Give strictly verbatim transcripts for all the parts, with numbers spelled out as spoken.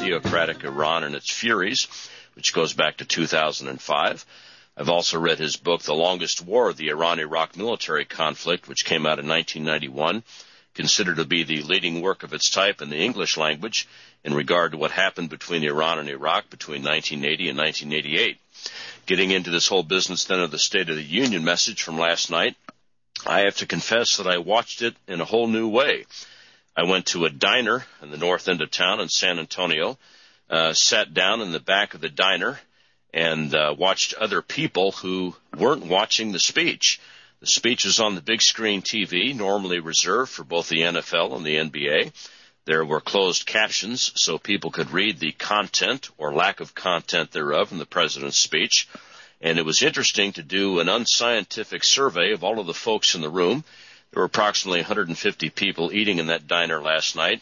theocratic Iran and its furies, which goes back to two thousand five. I've also read his book, The Longest War, the Iran-Iraq Military Conflict, which came out in nineteen ninety-one, considered to be the leading work of its type in the English language in regard to what happened between Iran and Iraq between nineteen eighty and nineteen eighty-eight. Getting into this whole business then of the State of the Union message from last night, I have to confess that I watched it in a whole new way. I went to a diner in the north end of town in San Antonio, uh, sat down in the back of the diner, and uh, watched other people who weren't watching the speech. The speech was on the big screen T V, normally reserved for both the N F L and the N B A. There were closed captions so people could read the content or lack of content thereof in the president's speech. And it was interesting to do an unscientific survey of all of the folks in the room. There were approximately one hundred fifty people eating in that diner last night.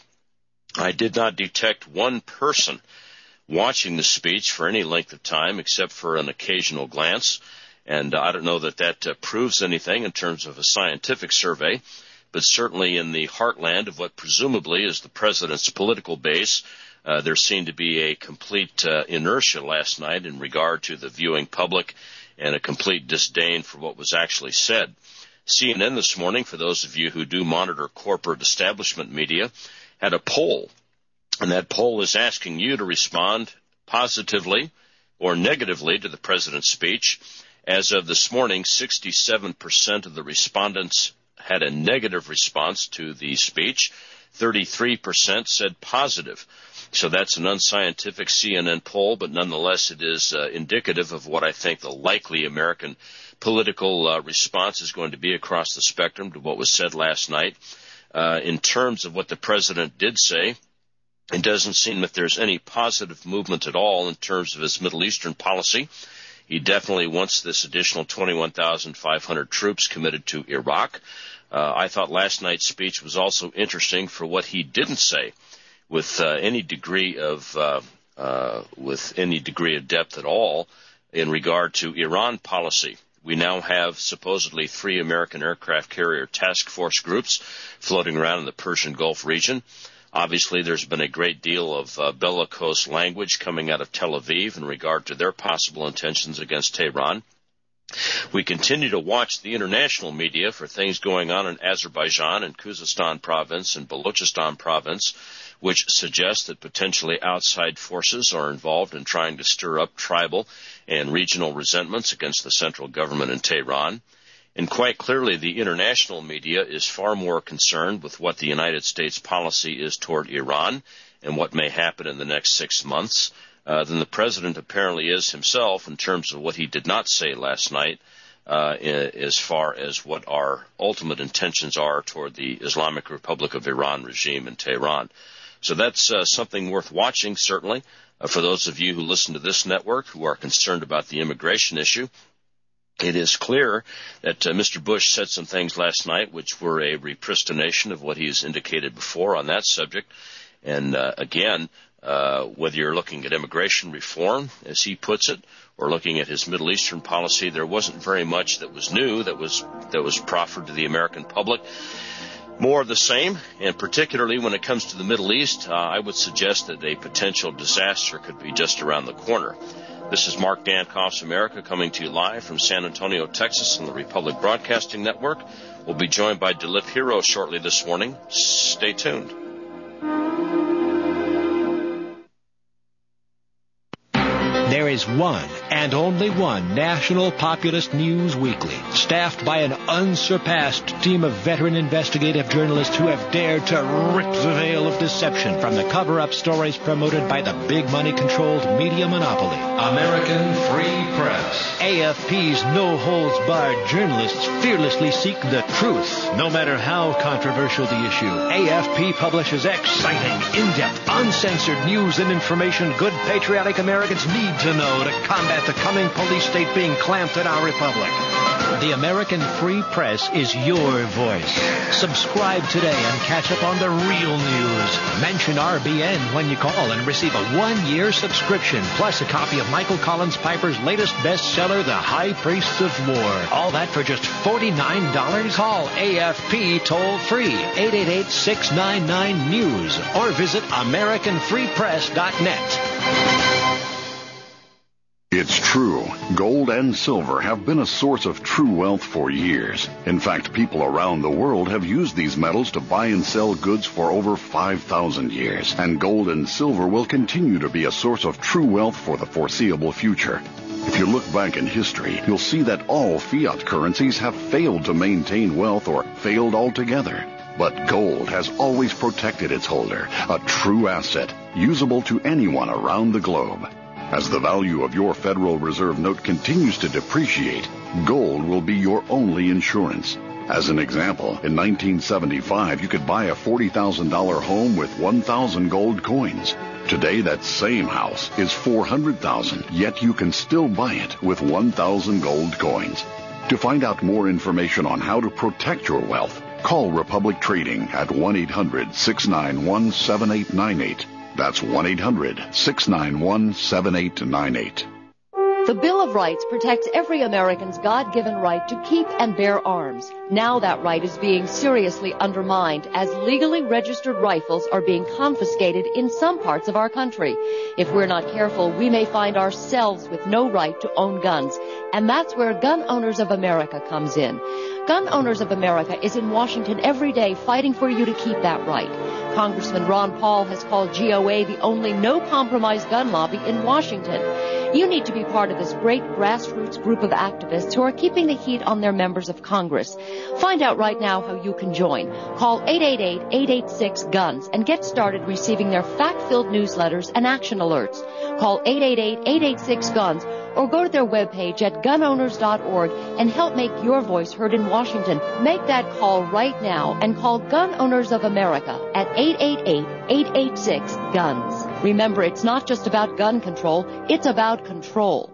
I did not detect one person watching the speech for any length of time except for an occasional glance. And I don't know that that uh, proves anything in terms of a scientific survey, but certainly in the heartland of what presumably is the president's political base, uh, there seemed to be a complete uh, inertia last night in regard to the viewing public and a complete disdain for what was actually said. C N N this morning, for those of you who do monitor corporate establishment media, had a poll, and that poll is asking you to respond positively or negatively to the president's speech. As of this morning, sixty-seven percent of the respondents had a negative response to the speech. thirty-three percent said positive. So that's an unscientific C N N poll, but nonetheless it is uh, indicative of what I think the likely American political uh, response is going to be across the spectrum to what was said last night. Uh, in terms of what the president did say, it doesn't seem that there's any positive movement at all in terms of his Middle Eastern policy. He definitely wants this additional twenty-one thousand five hundred troops committed to Iraq. Uh, I thought last night's speech was also interesting for what he didn't say with uh, any degree of uh, uh, with any degree of depth at all in regard to Iran policy. We now have supposedly three American aircraft carrier task force groups floating around in the Persian Gulf region. Obviously, there's been a great deal of uh, bellicose language coming out of Tel Aviv in regard to their possible intentions against Tehran. We continue to watch the international media for things going on in Azerbaijan and Khuzestan province and Balochistan province, which suggest that potentially outside forces are involved in trying to stir up tribal and regional resentments against the central government in Tehran. And quite clearly, the international media is far more concerned with what the United States policy is toward Iran and what may happen in the next six months uh, than the president apparently is himself in terms of what he did not say last night uh, as far as what our ultimate intentions are toward the Islamic Republic of Iran regime in Tehran. So that's uh, something worth watching, certainly, uh, for those of you who listen to this network who are concerned about the immigration issue. It is clear that uh, Mister Bush said some things last night which were a repristination of what he's indicated before on that subject. And uh, again, uh, whether you're looking at immigration reform, as he puts it, or looking at his Middle Eastern policy, there wasn't very much that was new that was that was proffered to the American public. More of the same, and particularly when it comes to the Middle East, uh, I would suggest that a potential disaster could be just around the corner. This is Mark Dankoff's America coming to you live from San Antonio, Texas on the Republic Broadcasting Network. We'll be joined by DeLip Hero shortly this morning. Stay tuned. There is one and only one National Populist News Weekly, staffed by an unsurpassed team of veteran investigative journalists who have dared to rip the veil of deception from the cover-up stories promoted by the big money-controlled media monopoly. American Free Press. A F P's no-holds-barred journalists fearlessly seek the truth, no matter how controversial the issue. A F P publishes exciting, in-depth, uncensored news and information good patriotic Americans need to know to combat the coming police state being clamped in our republic. The American Free Press is your voice. Subscribe today and catch up on the real news. Mention R B N when you call and receive a one-year subscription, plus a copy of Michael Collins Piper's latest bestseller, The High Priests of War. All that for just forty-nine dollars. Call A F P toll-free, eight eight eight, six nine nine, news, or visit American Free Press dot net. It's true. Gold and silver have been a source of true wealth for years. In fact, people around the world have used these metals to buy and sell goods for over five thousand years. And gold and silver will continue to be a source of true wealth for the foreseeable future. If you look back in history, you'll see that all fiat currencies have failed to maintain wealth or failed altogether. But gold has always protected its holder, a true asset, usable to anyone around the globe. As the value of your Federal Reserve note continues to depreciate, gold will be your only insurance. As an example, in nineteen seventy-five, you could buy a forty thousand dollars home with one thousand gold coins. Today, that same house is four hundred thousand dollars, yet you can still buy it with one thousand gold coins. To find out more information on how to protect your wealth, call Republic Trading at one eight hundred, six nine one, seven eight nine eight. That's one eight hundred, six nine one, seven eight nine eight. The Bill of Rights protects every American's God-given right to keep and bear arms. Now that right is being seriously undermined as legally registered rifles are being confiscated in some parts of our country. If we're not careful, we may find ourselves with no right to own guns. And that's where Gun Owners of America comes in. Gun Owners of America is in Washington every day fighting for you to keep that right. Congressman Ron Paul has called G O A the only no-compromise gun lobby in Washington. You need to be part of this great grassroots group of activists who are keeping the heat on their members of Congress. Find out right now how you can join. Call eight eight eight, eight eight six, GUNS and get started receiving their fact-filled newsletters and action alerts. Call eight eight eight, eight eight six, GUNS or go to their webpage at gun owners dot org and help make your voice heard in Washington. Make that call right now and call Gun Owners of America at eight eight eight, eight eight six, GUNS. Remember, it's not just about gun control, it's about control.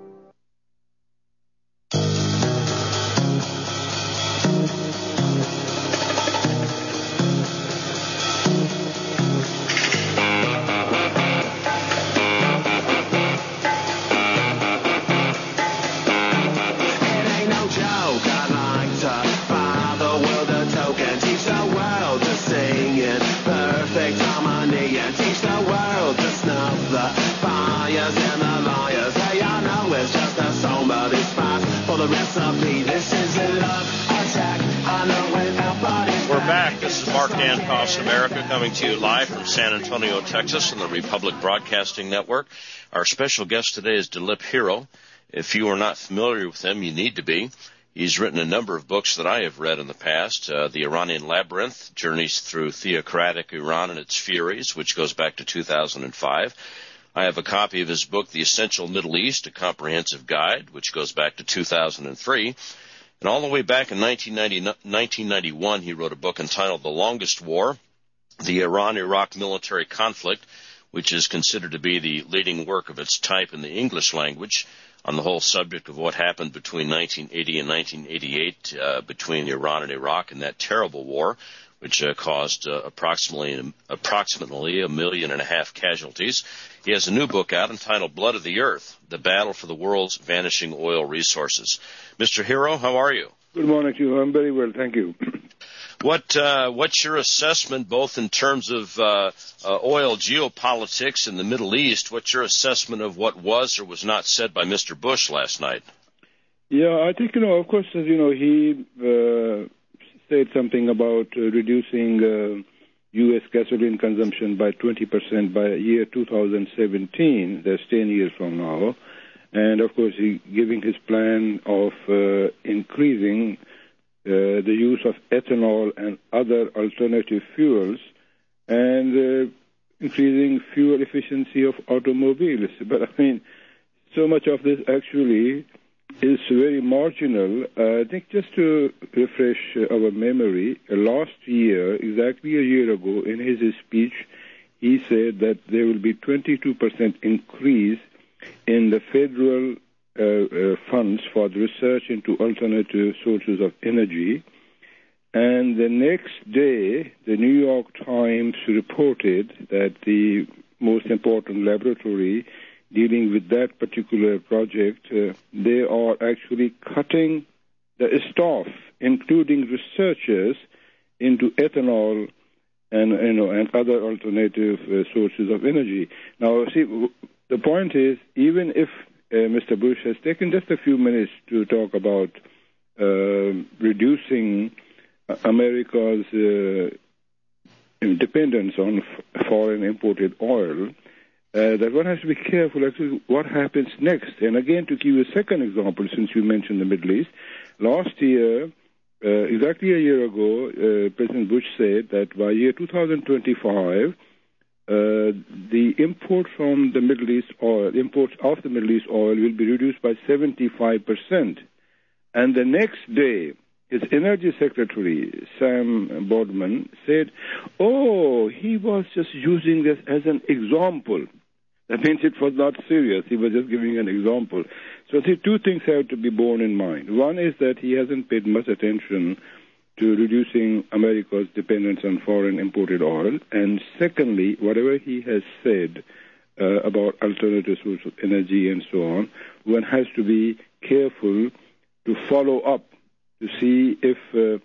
This is Mark Dankoff's America coming to you live from San Antonio, Texas on the Republic Broadcasting Network. Our special guest today is Dilip Hero. If you are not familiar with him, you need to be. He's written a number of books that I have read in the past. Uh, The Iranian Labyrinth, Journeys Through Theocratic Iran and Its Furies, which goes back to two thousand five. I have a copy of his book, The Essential Middle East, A Comprehensive Guide, which goes back to two thousand three. And all the way back in nineteen ninety-one, he wrote a book entitled The Longest War, The Iran-Iraq Military Conflict, which is considered to be the leading work of its type in the English language on the whole subject of what happened between nineteen eighty and nineteen eighty-eight uh, between Iran and Iraq in that terrible war, which uh, caused uh, approximately approximately a million and a half casualties. He has a new book out entitled Blood of the Earth, The Battle for the World's Vanishing Oil Resources. Mister Hero, how are you? Good morning to you. I'm very well, thank you. What uh, what's your assessment, both in terms of uh, uh, oil geopolitics in the Middle East? What's your assessment of what was or was not said by Mister Bush last night? Yeah, I think, you know, of course, as you know, he uh, said something about uh, reducing uh, U S gasoline consumption by twenty percent by year two thousand seventeen. That's ten years from now. And, of course, he giving his plan of uh, increasing uh, the use of ethanol and other alternative fuels and uh, increasing fuel efficiency of automobiles. But, I mean, so much of this actually is very marginal. Uh, I think just to refresh our memory, uh, last year, exactly a year ago, in his speech, he said that there will be twenty-two percent increase in the federal uh, uh, funds for the research into alternative sources of energy. And the next day, the New York Times reported that the most important laboratory dealing with that particular project, uh, they are actually cutting the staff, including researchers, into ethanol and you know and other alternative uh, sources of energy. Now, see, w- the point is, even if uh, Mister Bush has taken just a few minutes to talk about uh, reducing America's uh, dependence on f- foreign imported oil, uh, that one has to be careful actually what happens next. And again, to give you a second example, since you mentioned the Middle East, last year, uh, exactly a year ago, uh, President Bush said that by year two thousand twenty-five, uh, the import from the Middle East oil, imports of the Middle East oil will be reduced by seventy-five percent. And the next day, his energy secretary, Sam Boardman, said, oh, he was just using this as an example. That means it was not serious. He was just giving an example. So, see, two things have to be borne in mind. One is that he hasn't paid much attention to reducing America's dependence on foreign imported oil. And secondly, whatever he has said uh, about alternative sources of energy and so on, one has to be careful to follow up to see if uh,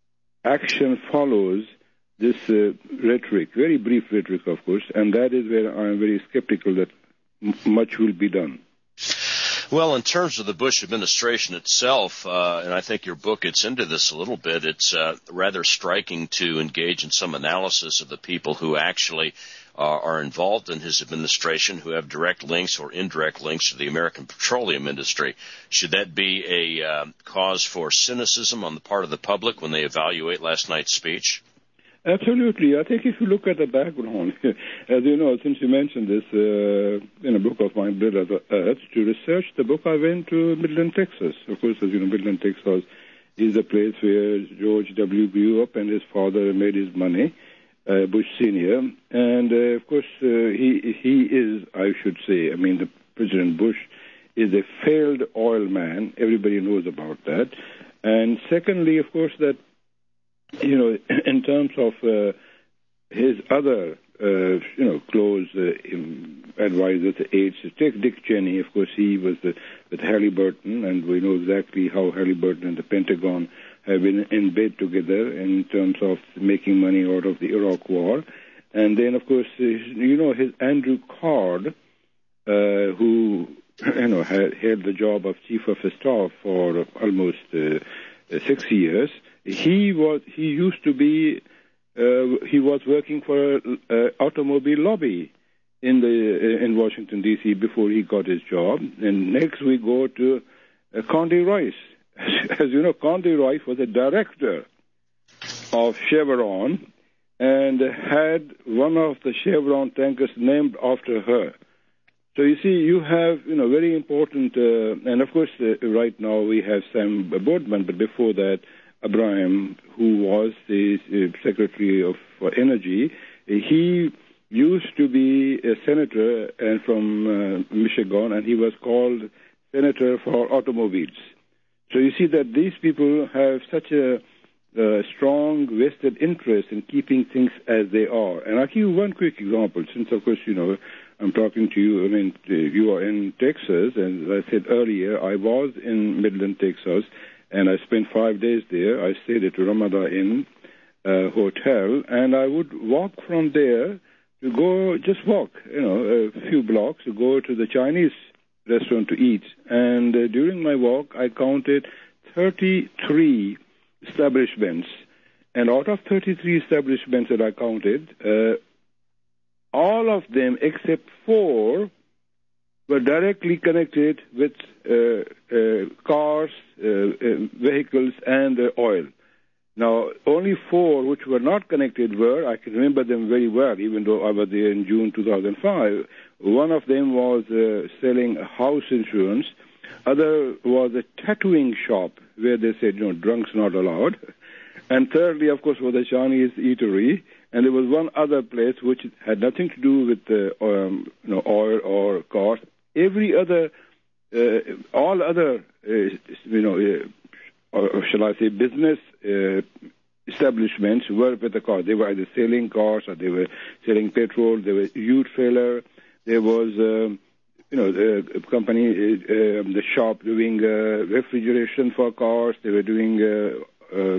action follows this uh, rhetoric, very brief rhetoric, of course, and that is where I am very skeptical that m- much will be done. Well, in terms of the Bush administration itself, uh, and I think your book gets into this a little bit, it's uh, rather striking to engage in some analysis of the people who actually uh, are involved in his administration, who have direct links or indirect links to the American petroleum industry. Should that be a uh, cause for cynicism on the part of the public when they evaluate last night's speech? Absolutely. I think if you look at the background, as you know, since you mentioned this uh, in a book of mine, Blood of the Earth, to research the book, I went to Midland, Texas. Of course, as you know, Midland, Texas is the place where George W. grew up and his father made his money, uh, Bush Senior And, uh, of course, uh, he he is, I should say, I mean, the President Bush is a failed oil man. Everybody knows about that. And secondly, of course, that you know, in terms of uh, his other, uh, you know, close uh, advisors, aides, take Dick Cheney. Of course, he was the, with Halliburton, and we know exactly how Halliburton and the Pentagon have been in bed together in terms of making money out of the Iraq War. And then, of course, you know, his Andrew Card, uh, who, you know, had held the job of chief of staff for almost uh, six years. He was. He used to be. Uh, he was working for uh, automobile lobby in the uh, in Washington D C before he got his job. And next we go to uh, Condi Rice. As you know, Condi Rice was a director of Chevron and had one of the Chevron tankers named after her. So you see, you have you know very important. Uh, and of course, uh, right now we have Sam Boardman, but before that, Abraham, who was the uh, Secretary of for Energy, he used to be a senator and from uh, Michigan, and he was called Senator for Automobiles. So you see that these people have such a uh, strong vested interest in keeping things as they are. And I'll give you one quick example, since, of course, you know, I'm talking to you, I mean, you are in Texas, and as I said earlier, I was in Midland, Texas, and I spent five days there. I stayed at Ramada Inn uh, Hotel, and I would walk from there to go, just walk, you know, a few blocks to go to the Chinese restaurant to eat. And uh, during my walk, I counted thirty-three establishments. And out of thirty-three establishments that I counted, uh, all of them except four were directly connected with uh, uh, cars, uh, uh, vehicles, and uh, oil. Now, only four which were not connected were, I can remember them very well, even though I was there in June two thousand five. One of them was uh, selling house insurance. Other was a tattooing shop where they said, you know, drunks not allowed. And thirdly, of course, was a Chinese eatery. And there was one other place which had nothing to do with uh, um, you know, oil or cars. every other, uh, all other, uh, you know, uh, or shall I say, business uh, establishments were with the car. They were either selling cars or they were selling petrol. There was huge trailer. There was, um, you know, the company, uh, the shop doing uh, refrigeration for cars. They were doing, uh, uh,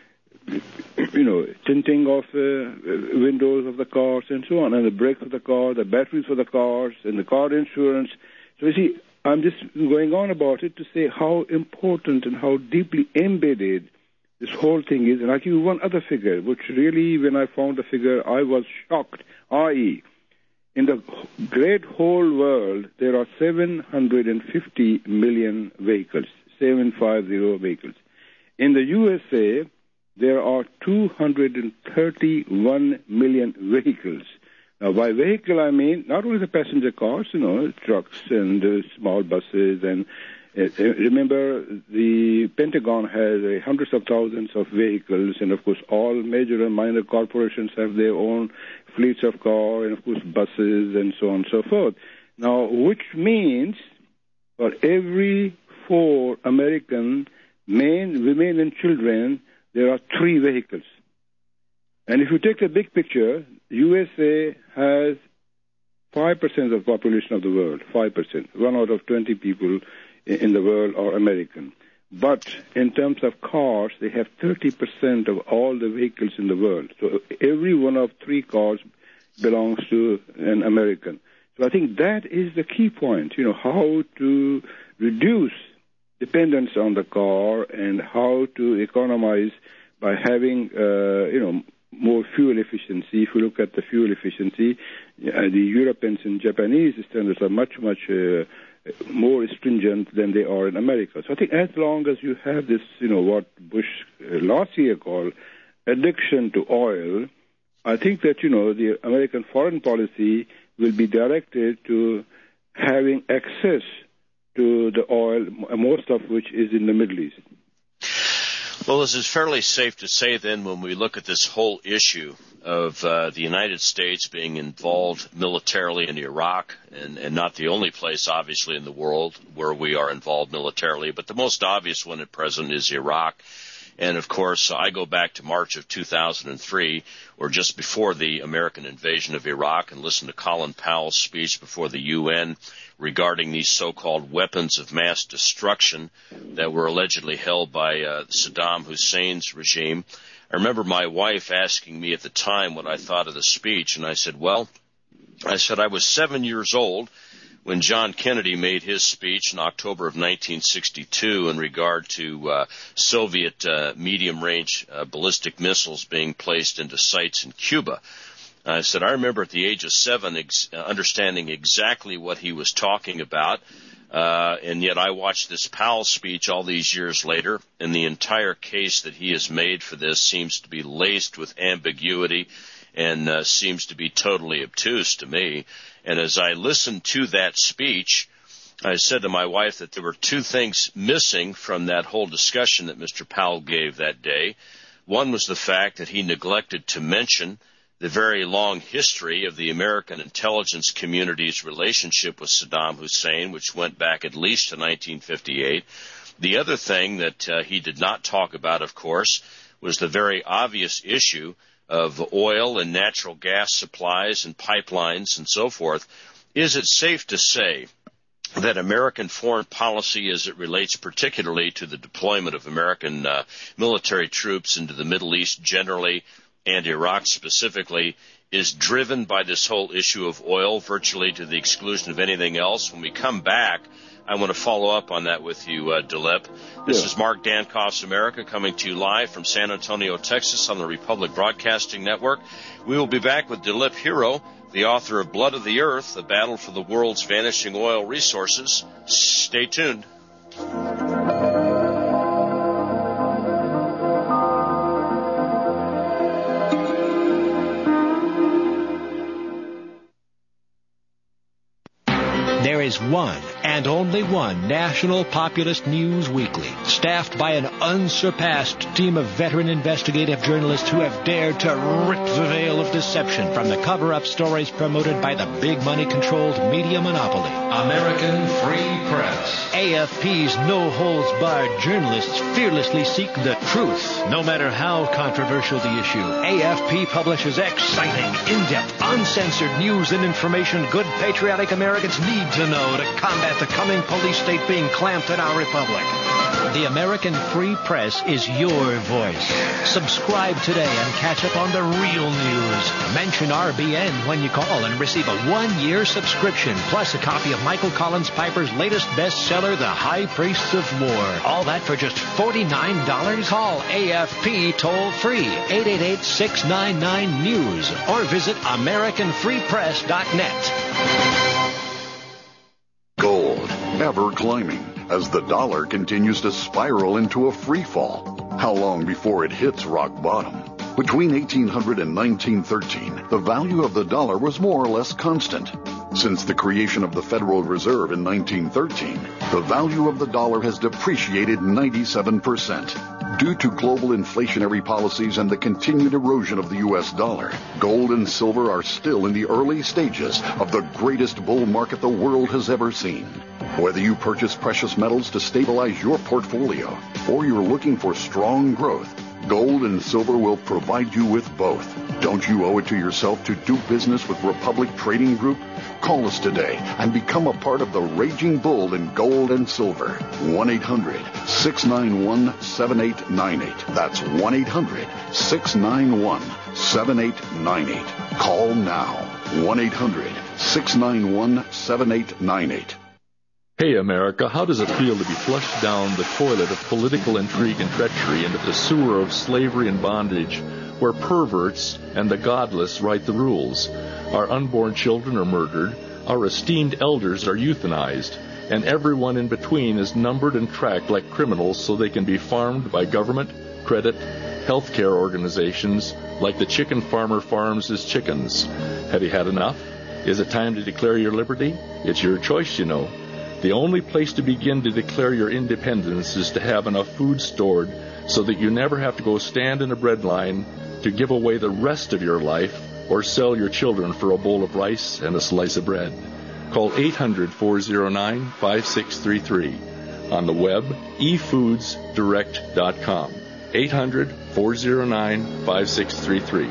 you know, tinting of uh, windows of the cars and so on, and the brakes of the car, the batteries for the cars, and the car insurance. So you see, I'm just going on about it to say how important and how deeply embedded this whole thing is. And I'll give you one other figure, which really, when I found the figure, I was shocked, that is, in the great whole world, there are seven hundred fifty million vehicles, seven hundred fifty vehicles. In the U S A, there are two hundred thirty-one million vehicles. Now, by vehicle, I mean not only the passenger cars, you know, trucks and uh, small buses. And uh, remember, the Pentagon has uh, hundreds of thousands of vehicles, and of course, all major and minor corporations have their own fleets of cars, and of course, buses, and so on and so forth. Now, which means for every four American men, women, and children, there are three vehicles. And if you take the big picture, U S A has five percent of the population of the world, five percent. One out of twenty people in the world are American. But in terms of cars, they have thirty percent of all the vehicles in the world. So every one of three cars belongs to an American. So I think that is the key point, you know, how to reduce dependence on the car and how to economize by having, uh, you know, more fuel efficiency. If you look at the fuel efficiency, uh, the Europeans and Japanese standards are much, much uh, more stringent than they are in America. So I think as long as you have this, you know, what Bush uh, last year called addiction to oil, I think that, you know, the American foreign policy will be directed to having access to the oil, most of which is in the Middle East. Well, this is fairly safe to say then when we look at this whole issue of uh, the United States being involved militarily in Iraq, and, and not the only place, obviously, in the world where we are involved militarily, but the most obvious one at present is Iraq. And, of course, I go back to March of two thousand three, or just before the American invasion of Iraq, and listen to Colin Powell's speech before the U N regarding these so-called weapons of mass destruction that were allegedly held by uh, Saddam Hussein's regime. I remember my wife asking me at the time what I thought of the speech, and I said, well, I said I was seven years old when John Kennedy made his speech in October of nineteen sixty-two in regard to uh, Soviet uh, medium-range uh, ballistic missiles being placed into sites in Cuba. I said, I remember at the age of seven ex- understanding exactly what he was talking about, uh, and yet I watched this Powell speech all these years later, and the entire case that he has made for this seems to be laced with ambiguity and uh, seems to be totally obtuse to me. And as I listened to that speech, I said to my wife that there were two things missing from that whole discussion that Mister Powell gave that day. One was the fact that he neglected to mention the very long history of the American intelligence community's relationship with Saddam Hussein, which went back at least to nineteen fifty-eight. The other thing that uh, he did not talk about, of course, was the very obvious issue of oil and natural gas supplies and pipelines and so forth. Is it safe to say that American foreign policy, as it relates particularly to the deployment of American uh, military troops into the Middle East generally and Iraq specifically, is driven by this whole issue of oil virtually to the exclusion of anything else? When we come back, I want to follow up on that with you, uh, Dilip. This yeah. is Mark Dankoff's America coming to you live from San Antonio, Texas on the Republic Broadcasting Network. We will be back with Dilip Hero, the author of Blood of the Earth, The Battle for the World's Vanishing Oil Resources. Stay tuned. There is one and only one National Populist News Weekly, staffed by an unsurpassed team of veteran investigative journalists who have dared to rip the veil of deception from the cover-up stories promoted by the big money-controlled media monopoly. American Free Press. A F P's no-holds-barred journalists fearlessly seek the truth, no matter how controversial the issue. A F P publishes exciting, in-depth, uncensored news and information good patriotic Americans need to know to combat the coming police state being clamped in our republic. The American Free Press is your voice. Subscribe today and catch up on the real news. Mention R B N when you call and receive a one-year subscription, plus a copy of Michael Collins Piper's latest bestseller, The High Priests of War. All that for just forty-nine dollars. Call A F P toll-free, eight eight eight, six nine nine, news, or visit American Free Press dot net. Gold, ever climbing, as the dollar continues to spiral into a free fall. How long before it hits rock bottom? Between eighteen hundred and nineteen thirteen, the value of the dollar was more or less constant. Since the creation of the Federal Reserve in nineteen thirteen, the value of the dollar has depreciated ninety-seven percent. Due to global inflationary policies and the continued erosion of the U S dollar, gold and silver are still in the early stages of the greatest bull market the world has ever seen. Whether you purchase precious metals to stabilize your portfolio or you're looking for strong growth, gold and silver will provide you with both. Don't you owe it to yourself to do business with Republic Trading Group? Call us today and become a part of the raging bull in gold and silver. one eight hundred, six nine one, seven eight nine eight. That's one eight hundred, six nine one, seven eight nine eight. Call now. one eight hundred, six nine one, seven eight nine eight. Hey, America, how does it feel to be flushed down the toilet of political intrigue and treachery into the sewer of slavery and bondage, where perverts and the godless write the rules? Our unborn children are murdered, our esteemed elders are euthanized, and everyone in between is numbered and tracked like criminals so they can be farmed by government, credit, healthcare organizations like the chicken farmer farms his chickens. Have you had enough? Is it time to declare your liberty? It's your choice, you know. The only place to begin to declare your independence is to have enough food stored so that you never have to go stand in a bread line to give away the rest of your life or sell your children for a bowl of rice and a slice of bread. Call eight hundred, four oh nine, five six three three. On the web, e foods direct dot com. eight hundred, four oh nine, five six three three.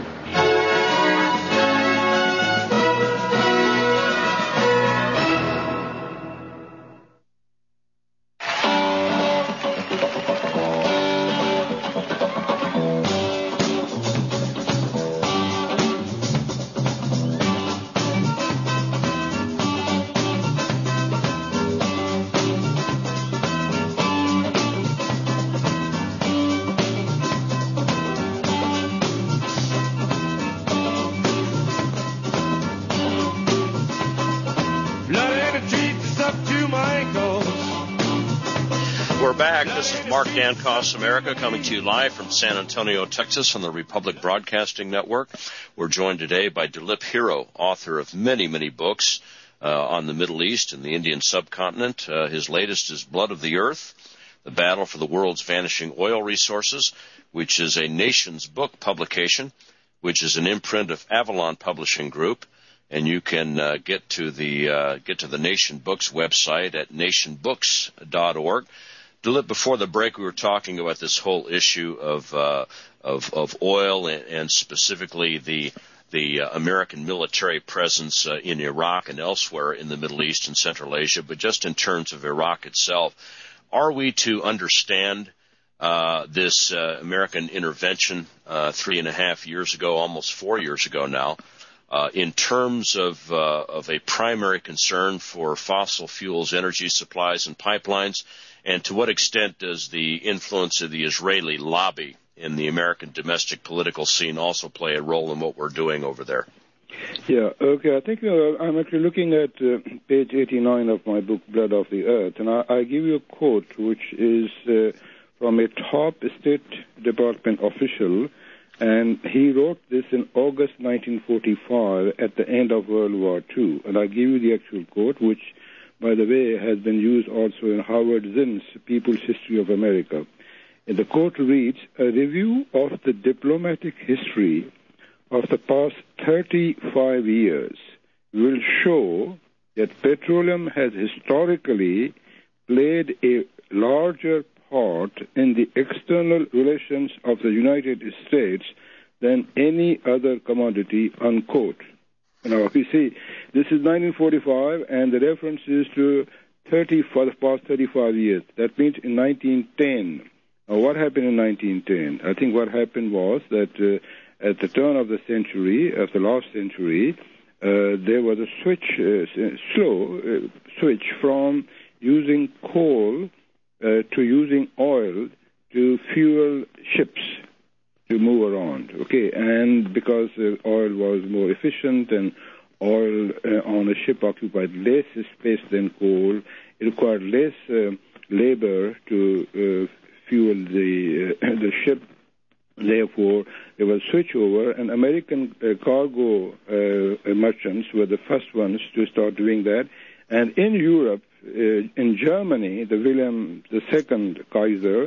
Mark Dankos, America, coming to you live from San Antonio, Texas, on the Republic Broadcasting Network. We're joined today by Dilip Hero, author of many, many books uh, on the Middle East and the Indian subcontinent. Uh, his latest is Blood of the Earth, The Battle for the World's Vanishing Oil Resources, which is a Nations book publication, which is an imprint of Avalon Publishing Group. And you can uh, get to the uh, get to the Nation Books website at nation books dot org. Dilip, before the break, we were talking about this whole issue of uh, of, of oil and, and specifically the the uh, American military presence uh, in Iraq and elsewhere in the Middle East and Central Asia. But just in terms of Iraq itself, are we to understand uh, this uh, American intervention uh, three and a half years ago, almost four years ago now, uh, in terms of uh, of a primary concern for fossil fuels, energy supplies, and pipelines? And to what extent does the influence of the Israeli lobby in the American domestic political scene also play a role in what we're doing over there? Yeah, okay. I think uh, I'm actually looking at uh, page eighty-nine of my book, Blood of the Earth, and I, I give you a quote which is uh, from a top State Department official, and he wrote this in August nineteen forty-five at the end of World War Two. And I give you the actual quote, which by the way, has been used also in Howard Zinn's People's History of America. And the quote reads, "A review of the diplomatic history of the past thirty-five years will show that petroleum has historically played a larger part in the external relations of the United States than any other commodity," unquote. Now, you see, this is nineteen forty-five, and the reference is to thirty for the past thirty-five years. That means in nineteen ten. Now, what happened in nineteen ten? I think what happened was that uh, at the turn of the century, of the last century, uh, there was a switch, uh, slow uh, switch from using coal uh, to using oil to fuel ships to move around, okay? And because uh, oil was more efficient and oil uh, on a ship occupied less space than coal, it required less uh, labor to uh, fuel the uh, the ship. Therefore, there was switchover, and American uh, cargo uh, merchants were the first ones to start doing that. And in Europe, uh, in Germany, the William the Second Kaiser,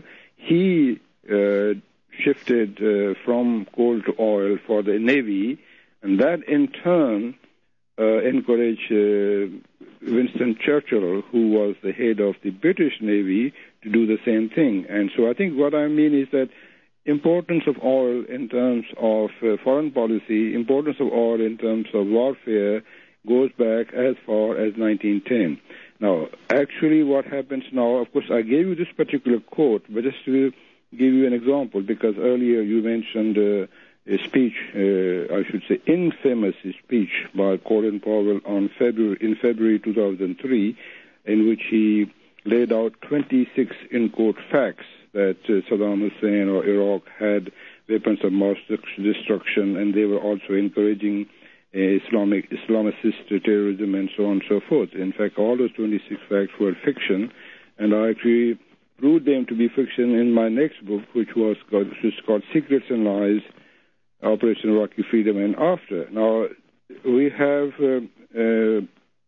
he uh, shifted uh, from coal to oil for the Navy, and that in turn uh, encouraged uh, Winston Churchill, who was the head of the British Navy, to do the same thing. And so I think what I mean is that importance of oil in terms of uh, foreign policy, importance of oil in terms of warfare goes back as far as nineteen ten. Now, actually what happens now, of course, I gave you this particular quote, but just to give you an example, because earlier you mentioned uh, a speech, uh, I should say infamous speech by Colin Powell on February, in February two thousand three, in which he laid out twenty-six, in quote, facts that uh, Saddam Hussein or Iraq had weapons of mass destruction, and they were also encouraging uh, Islamic Islamicist terrorism and so on and so forth. In fact, all those twenty-six facts were fiction, and I actually proved them to be fiction in my next book, which was called, which is called Secrets and Lies, Operation Iraqi Freedom and After. Now, we have uh, uh,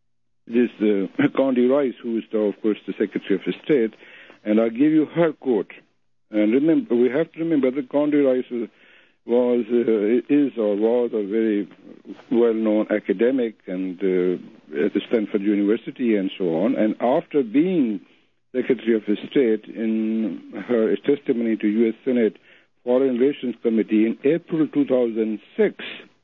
this uh, Condi Rice, who is, the, of course, the Secretary of State, and I'll give you her quote. And remember, we have to remember that Condi Rice was, uh, is or was a very well-known academic and uh, at the Stanford University and so on. And after being Secretary of State, in her testimony to U S Senate Foreign Relations Committee in April two thousand six,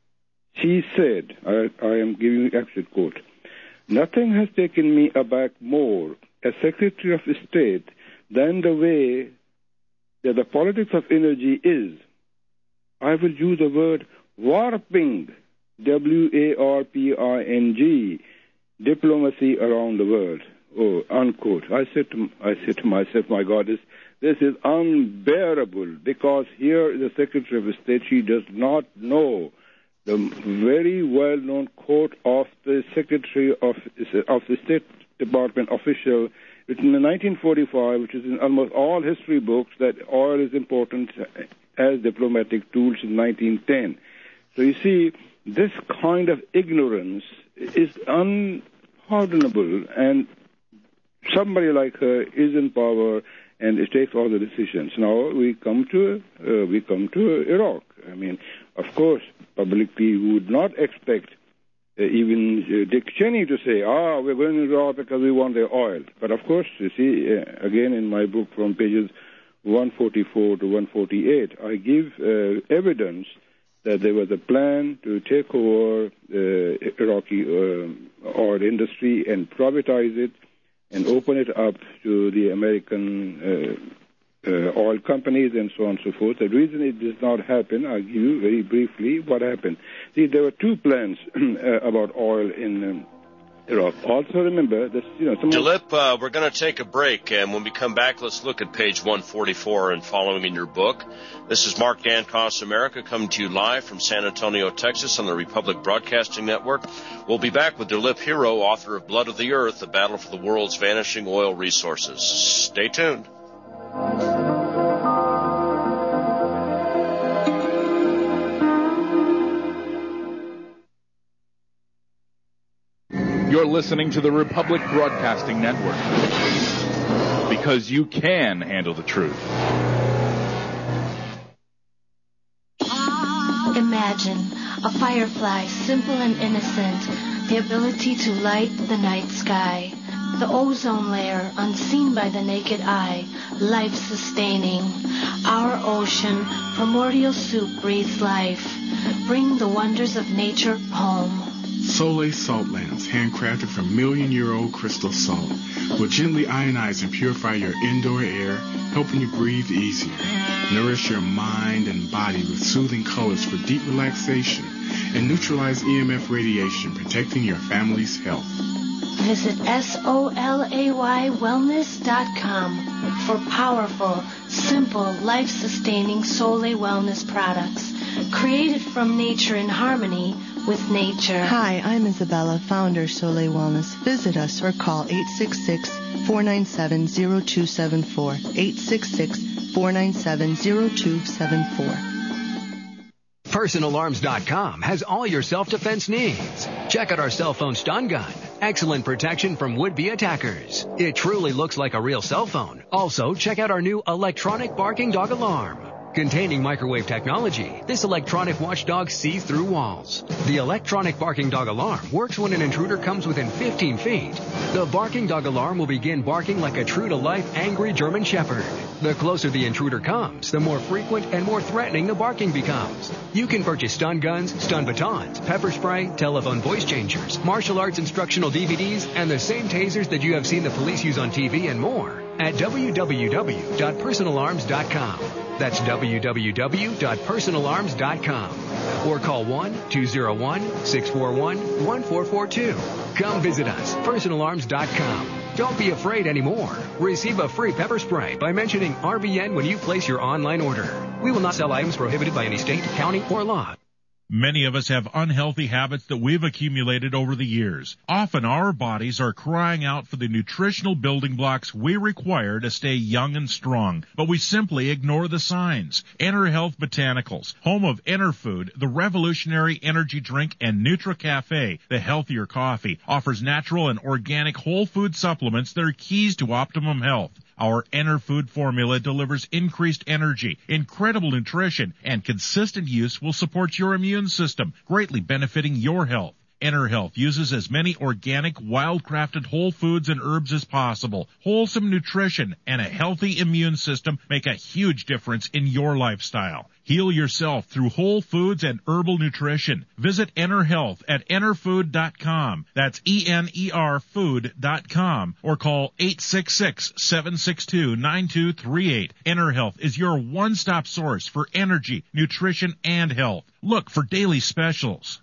she said, I, I am giving you an exit quote, "Nothing has taken me aback more as Secretary of State than the way that the politics of energy is, I will use the word warping, W A R P I N G, diplomacy around the world." Oh, unquote. I said to I said to myself, my God, this this is unbearable, because here the Secretary of State, she does not know the very well-known quote of the Secretary of of the State Department official written in nineteen forty-five, which is in almost all history books, that oil is important as diplomatic tools in nineteen ten. So you see, this kind of ignorance is unpardonable, and somebody like her is in power and it takes all the decisions. Now we come to uh, we come to Iraq. I mean, of course, publicly we would not expect uh, even uh, Dick Cheney to say, "Ah, we're going to Iraq because we want their oil." But of course, you see, uh, again in my book from pages one forty-four to one forty-eight, I give uh, evidence that there was a plan to take over uh, Iraqi uh, oil industry and privatize it, and open it up to the American uh, uh, oil companies and so on and so forth. The reason it does not happen, I'll give you very briefly what happened. See, there were two plans uh, about oil in um, Iraq. Also remember that, you know... Some Dilip, uh, we're going to take a break, and when we come back, let's look at page one forty-four and following in your book. This is Mark Dancos America, coming to you live from San Antonio, Texas, on the Republic Broadcasting Network. We'll be back with Dilip Hero, author of Blood of the Earth, The Battle for the World's Vanishing Oil Resources. Stay tuned. You're listening to the Republic Broadcasting Network. Because you can handle the truth. Imagine a firefly, simple and innocent, the ability to light the night sky. The ozone layer, unseen by the naked eye, life-sustaining. Our ocean, primordial soup, breathes life. Bring the wonders of nature home. Soleil salt lamps, handcrafted from million-year-old crystal salt, will gently ionize and purify your indoor air, helping you breathe easier. Nourish your mind and body with soothing colors for deep relaxation, and neutralize E M F radiation, protecting your family's health. Visit S O L A Y wellness dot com for powerful, simple, life-sustaining Soleil wellness products, created from nature in harmony with nature. Hi, I'm Isabella, founder Soleil Wellness. Visit us or call eight six six, four nine seven, zero two seven four, eight six six, four nine seven, zero two seven four. Personal Arms dot com has all your self-defense needs. Check out our cell phone stun gun. Excellent protection from would-be attackers. It truly looks like a real cell phone. Also, check out our new electronic barking dog alarm. Containing microwave technology, this electronic watchdog sees through walls. The electronic barking dog alarm works when an intruder comes within fifteen feet. The barking dog alarm will begin barking like a true-to-life angry German shepherd. The closer the intruder comes, the more frequent and more threatening the barking becomes. You can purchase stun guns, stun batons, pepper spray, telephone voice changers, martial arts instructional D V Ds, and the same tasers that you have seen the police use on T V and more at w w w dot personal arms dot com. That's w w w dot personal arms dot com. Or call one two zero one, six four one, one four four two. Come visit us, personal arms dot com. Don't be afraid anymore. Receive a free pepper spray by mentioning R B N when you place your online order. We will not sell items prohibited by any state, county, or law. Many of us have unhealthy habits that we've accumulated over the years. Often our bodies are crying out for the nutritional building blocks we require to stay young and strong, but we simply ignore the signs. Enter Health Botanicals, home of Enerfood, the revolutionary energy drink, and NutriCafe, the healthier coffee, offers natural and organic whole food supplements that are keys to optimum health. Our Enerfood formula delivers increased energy, incredible nutrition, and consistent use will support your immune system, greatly benefiting your health. EnerHealth uses as many organic, wild-crafted whole foods and herbs as possible. Wholesome nutrition and a healthy immune system make a huge difference in your lifestyle. Heal yourself through whole foods and herbal nutrition. Visit EnerHealth at enerfood dot com. That's E N E R food dot com. Or call eight six six, seven six two, nine two three eight. EnerHealth is your one-stop source for energy, nutrition, and health. Look for daily specials.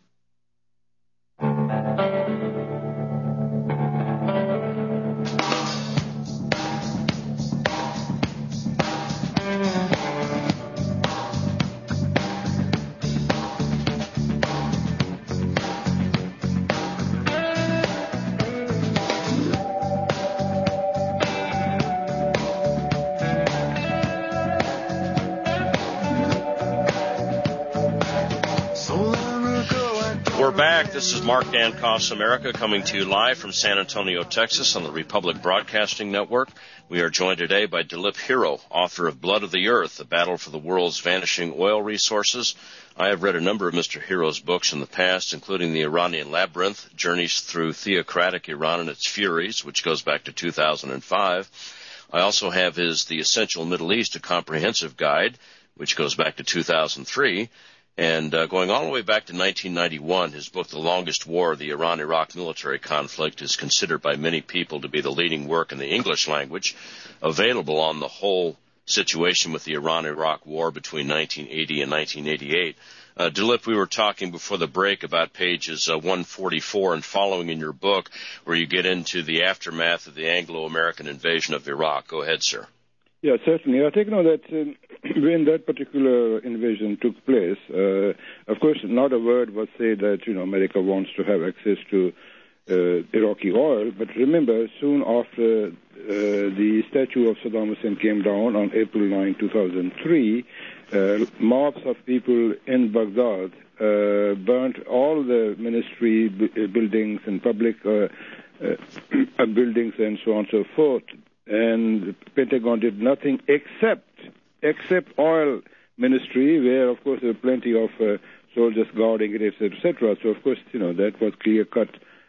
We're back. This is Mark Dankoff's America coming to you live from San Antonio, Texas on the Republic Broadcasting Network. We are joined today by Dilip Hero, author of Blood of the Earth, The Battle for the World's Vanishing Oil Resources. I have read a number of Mister Hero's books in the past, including The Iranian Labyrinth, Journeys Through Theocratic Iran and Its Furies, which goes back to two thousand five. I also have his The Essential Middle East, A Comprehensive Guide, which goes back to two thousand three. And uh, going all the way back to nineteen ninety-one, his book, The Longest War, The Iran-Iraq Military Conflict, is considered by many people to be the leading work in the English language, available on the whole situation with the Iran-Iraq War between nineteen eighty and nineteen eighty-eight. Uh, Dilip, we were talking before the break about pages uh, one forty-four and following in your book, where you get into the aftermath of the Anglo-American invasion of Iraq. Go ahead, sir. Yeah, certainly. I think you know that uh, when that particular invasion took place, uh, of course, not a word was said that you know America wants to have access to uh, Iraqi oil. But remember, soon after uh, the statue of Saddam Hussein came down on April ninth, two thousand three, uh, mobs of people in Baghdad uh, burnt all the ministry b- buildings and public uh, uh, buildings and so on and so forth. And the Pentagon did nothing except except oil ministry, where, of course, there were plenty of uh, soldiers guarding it, et cetera, et cetera. So, of course, you know, that was clear-cut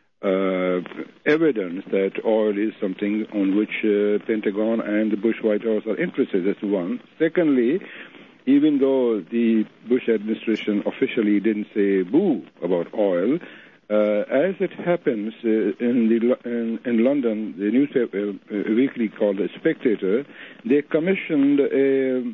uh, evidence that oil is something on which uh, Pentagon and the Bush White House are interested. That's one. Secondly, even though the Bush administration officially didn't say boo about oil, uh, as it happens uh, in, the, in, in London, the newspaper uh, weekly called The Spectator, they commissioned a,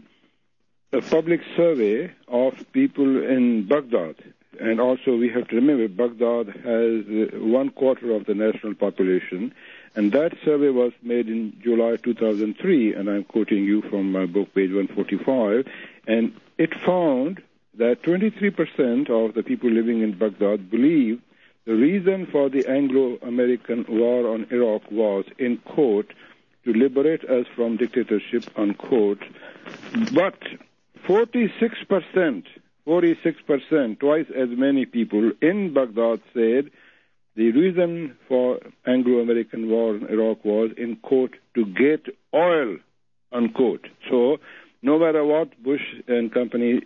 a public survey of people in Baghdad. And also we have to remember Baghdad has uh, one quarter of the national population, and that survey was made in July two thousand three, and I'm quoting you from my book, page one forty-five, and it found that twenty-three percent of the people living in Baghdad believe the reason for the Anglo-American war on Iraq was, in quote, to liberate us from dictatorship, unquote. But forty-six percent, forty-six percent, twice as many people in Baghdad said the reason for Anglo-American war in Iraq was, in quote, to get oil, unquote. So no matter what Bush and company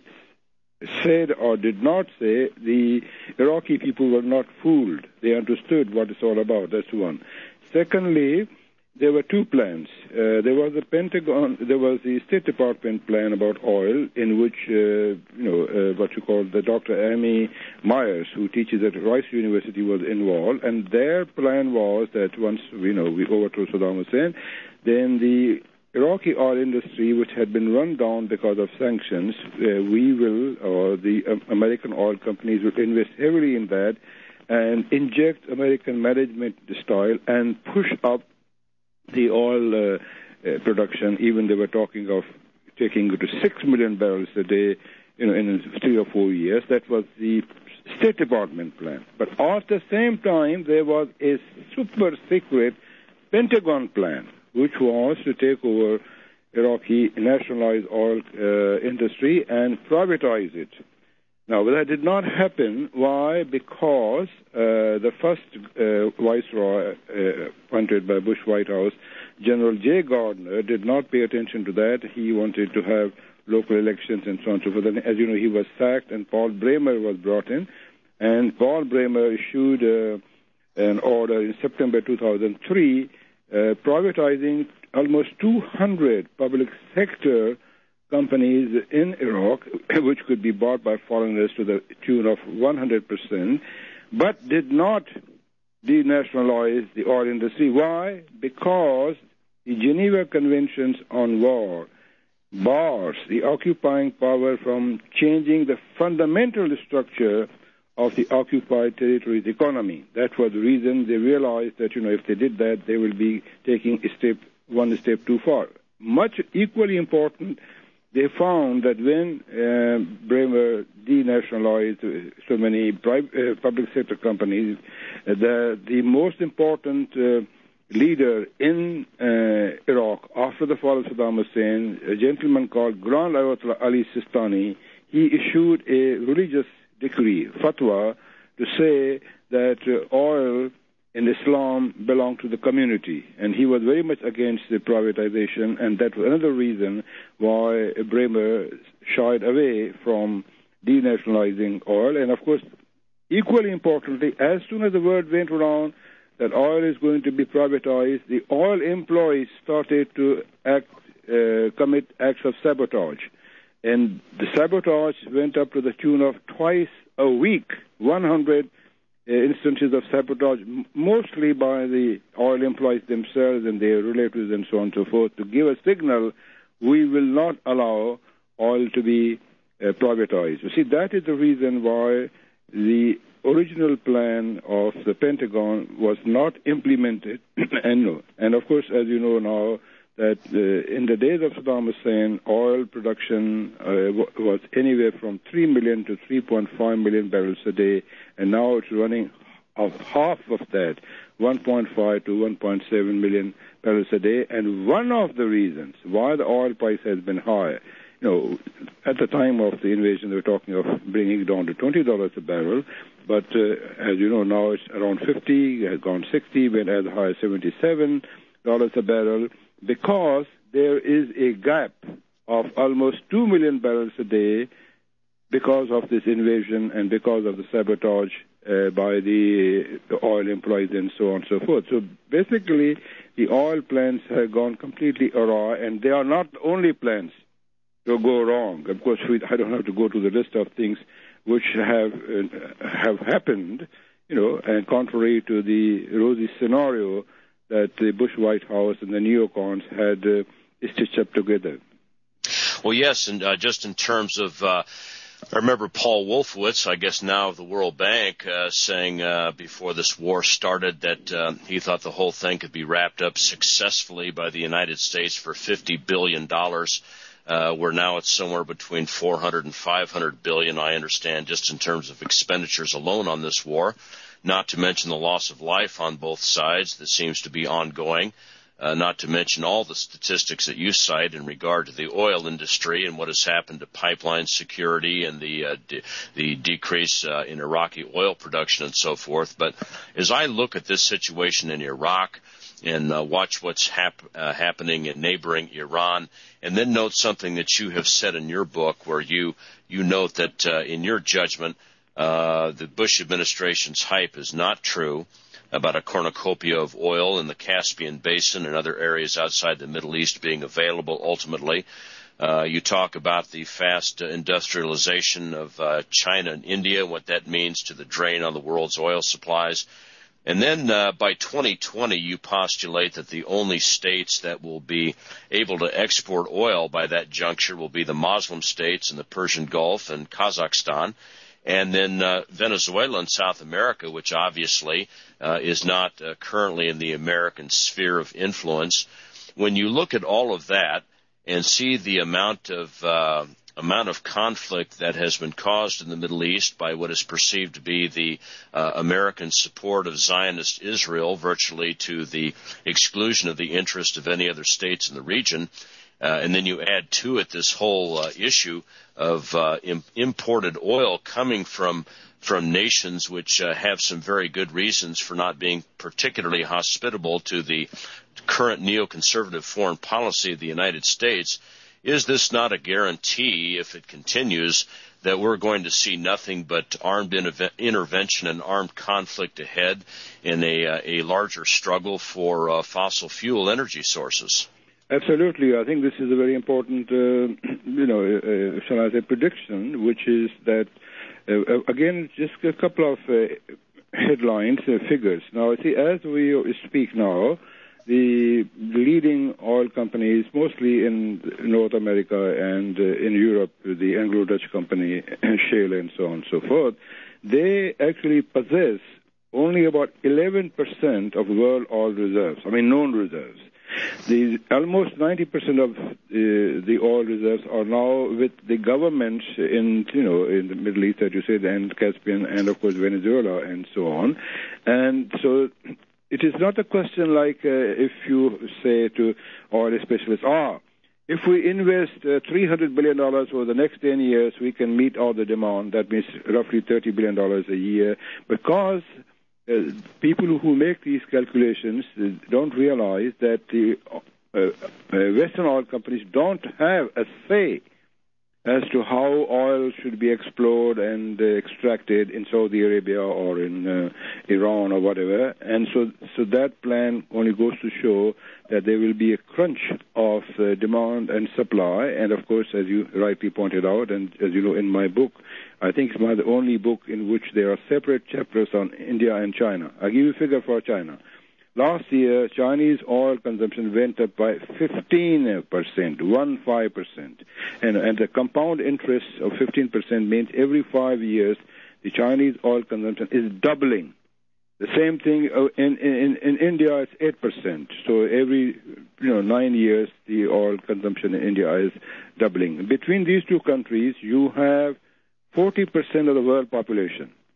said or did not say, the Iraqi people were not fooled. They understood what it's all about. That's one. Secondly, there were two plans. Uh, there was the Pentagon, there was the State Department plan about oil, in which, uh, you know, uh, what you call the Doctor Amy Myers, who teaches at Rice University, was involved. And their plan was that once, you know, we overthrow Saddam Hussein, then the Iraqi oil industry, which had been run down because of sanctions, uh, we will, or the um, American oil companies will invest heavily in that and inject American management style and push up the oil uh, uh, production. Even they were talking of taking it to six million barrels a day, you know, in three or four years. That was the State Department plan. But at the same time, there was a super secret Pentagon plan, which was to take over Iraqi nationalized oil uh, industry and privatize it. Now, that did not happen. Why? Because uh, the first uh, viceroy uh, appointed by Bush White House, General Jay Gardner, did not pay attention to that. He wanted to have local elections and so on and so forth. And as you know, he was sacked, and Paul Bremer was brought in. And Paul Bremer issued uh, an order in September two thousand three Uh, privatizing almost two hundred public sector companies in Iraq, which could be bought by foreigners to the tune of one hundred percent, but did not denationalize the oil industry. Why? Because the Geneva Conventions on War bars the occupying power from changing the fundamental structure of the occupied territory's economy. That was the reason they realized that, you know, if they did that, they will be taking a step, one step too far. Much equally important, they found that when uh, Bremer denationalized so many private, uh, public sector companies, uh, the, the most important uh, leader in uh, Iraq after the fall of Saddam Hussein, a gentleman called Grand Ayatollah Ali Sistani, he issued a religious decree, fatwa, to say that uh, oil in Islam belonged to the community. And he was very much against the privatization, and that was another reason why Bremer shied away from denationalizing oil. And, of course, equally importantly, as soon as the word went around that oil is going to be privatized, the oil employees started to act, uh, commit acts of sabotage. And the sabotage went up to the tune of twice a week, one hundred uh, instances of sabotage, m- mostly by the oil employees themselves and their relatives and so on and so forth, to give a signal, we will not allow oil to be uh, privatized. You see, that is the reason why the original plan of the Pentagon was not implemented. and, and, of course, as you know now, that uh, in the days of Saddam Hussein, oil production uh, w- was anywhere from three million to three point five million barrels a day, and now it's running of half of that, one point five to one point seven million barrels a day. And one of the reasons why the oil price has been high you know, at the time of the invasion, they were talking of bringing it down to twenty dollars a barrel. But uh, as you know, now it's around fifty, has gone sixty, went as high as seventy-seven dollars a barrel, because there is a gap of almost two million barrels a day because of this invasion and because of the sabotage uh, by the, the oil employees and so on and so forth. So basically, the oil plants have gone completely awry, and they are not the only plants to go wrong. Of course, we, I don't have to go to the list of things which have uh, have happened, you know, and contrary to the rosy scenario that the Bush White House and the neocons had uh, stitched up together. Well, yes, and uh, just in terms of, uh, I remember Paul Wolfowitz, I guess now of the World Bank, uh, saying uh, before this war started that uh, he thought the whole thing could be wrapped up successfully by the United States for fifty billion dollars. Uh, where now it's somewhere between four hundred and five hundred billion, I understand, just in terms of expenditures alone on this war, not to mention the loss of life on both sides that seems to be ongoing, uh, not to mention all the statistics that you cite in regard to the oil industry and what has happened to pipeline security and the uh, de- the decrease uh, in Iraqi oil production and so forth. But as I look at this situation in Iraq, and uh, watch what's hap- uh, happening in neighboring Iran, and then note something that you have said in your book where you, you note that, uh, in your judgment, uh, the Bush administration's hype is not true about a cornucopia of oil in the Caspian Basin and other areas outside the Middle East being available ultimately. Uh, you talk about the fast uh, industrialization of uh, China and India, what that means to the drain on the world's oil supplies. And then uh, by twenty twenty, you postulate that the only states that will be able to export oil by that juncture will be the Muslim states in the Persian Gulf and Kazakhstan, and then uh, Venezuela and South America, which obviously uh, is not uh, currently in the American sphere of influence. When you look at all of that and see the amount of uh, amount of conflict that has been caused in the Middle East by what is perceived to be the uh, American support of Zionist Israel, virtually to the exclusion of the interest of any other states in the region, uh, and then you add to it this whole uh, issue of uh, im- imported oil coming from from nations which uh, have some very good reasons for not being particularly hospitable to the current neoconservative foreign policy of the United States. Is this not a guarantee, if it continues, that we're going to see nothing but armed inter- intervention and armed conflict ahead in a, uh, a larger struggle for uh, fossil fuel energy sources? Absolutely. I think this is a very important, uh, you know, uh, shall I say, prediction, which is that, uh, again, just a couple of uh, headlines, uh, figures. Now, see, as we speak now, the leading oil companies, mostly in North America and uh, in Europe, the Anglo-Dutch company, Shell and so on and so forth, they actually possess only about eleven percent of world oil reserves, I mean known reserves. The, almost ninety percent of uh, the oil reserves are now with the governments in, you know, in the Middle East, as you said, and Caspian, and of course Venezuela and so on. And so it is not a question like uh, if you say to oil specialists, ah, if we invest uh, three hundred billion dollars over the next ten years, we can meet all the demand. That means roughly thirty billion dollars a year. Because uh, people who make these calculations uh, don't realize that the uh, uh, Western oil companies don't have a say as to how oil should be explored and uh, extracted in Saudi Arabia or in uh, Iran or whatever. And so so that plan only goes to show that there will be a crunch of uh, demand and supply. And, of course, as you rightly pointed out, and as you know, in my book, I think it's my the only book in which there are separate chapters on India and China. I'll give you a figure for China. Last year, Chinese oil consumption went up by fifteen percent, one five percent. And, and the compound interest of fifteen percent means every five years, the Chinese oil consumption is doubling. The same thing in, in, in India, it's eight percent. So every, you know, nine years, the oil consumption in India is doubling. Between these two countries, you have forty percent of the world population.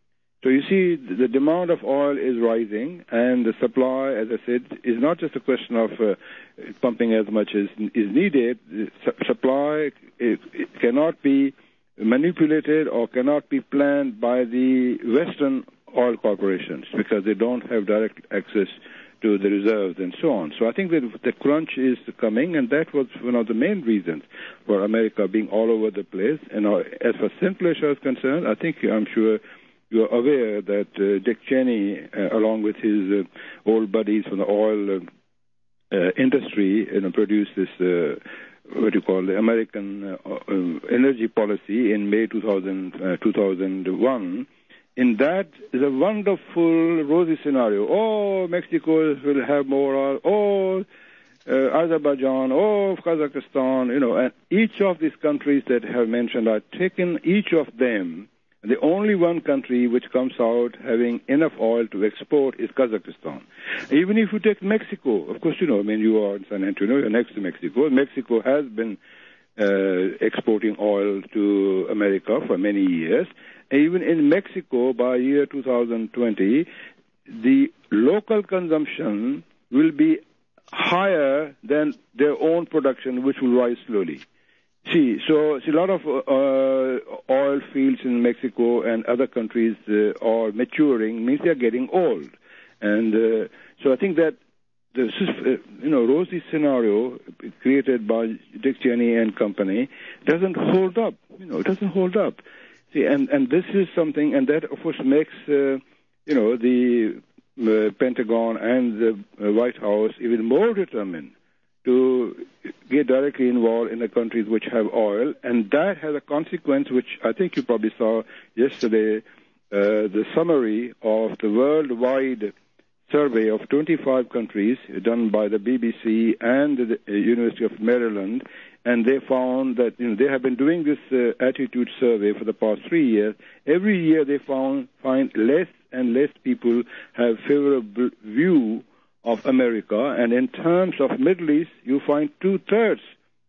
So you see, the demand of oil is rising, and the supply, as I said, is not just a question of uh, pumping as much as is needed. The su- supply it, it cannot be manipulated or cannot be planned by the Western oil corporations because they don't have direct access to the reserves and so on. So I think that the crunch is coming, and that was one of the main reasons for America being all over the place. And uh, as far as Central Asia is concerned, I think I'm sure you are aware that uh, Dick Cheney, uh, along with his uh, old buddies from the oil uh, uh, industry, you know, produced this, uh, what do you call it, American uh, uh, energy policy in May two thousand, uh, two thousand one. In that is a wonderful rosy scenario. Oh, Mexico will have more oil. Oh, uh, Azerbaijan. Oh, Kazakhstan. You know, and each of these countries that have mentioned, I've taken each of them. The only one country which comes out having enough oil to export is Kazakhstan. Even if you take Mexico, of course, you know, I mean, you are in San Antonio, you're next to Mexico. Mexico has been uh, exporting oil to America for many years. Even in Mexico, by year two thousand twenty, the local consumption will be higher than their own production, which will rise slowly. See, so see, a lot of uh, oil fields in Mexico and other countries uh, are maturing, means they are getting old. And uh, so I think that the uh, you know rosy scenario created by Dick Cheney and company doesn't hold up. You know, it doesn't hold up. See, and, and this is something, and that, of course, makes, uh, you know, the uh, Pentagon and the uh, White House even more determined to get directly involved in the countries which have oil, and that has a consequence which I think you probably saw yesterday, uh, the summary of the worldwide survey of twenty-five countries done by the B B C and the uh, University of Maryland, and they found that you know, they have been doing this uh, attitude survey for the past three years. Every year they found find less and less people have favorable view of America, and in terms of Middle East, you find two-thirds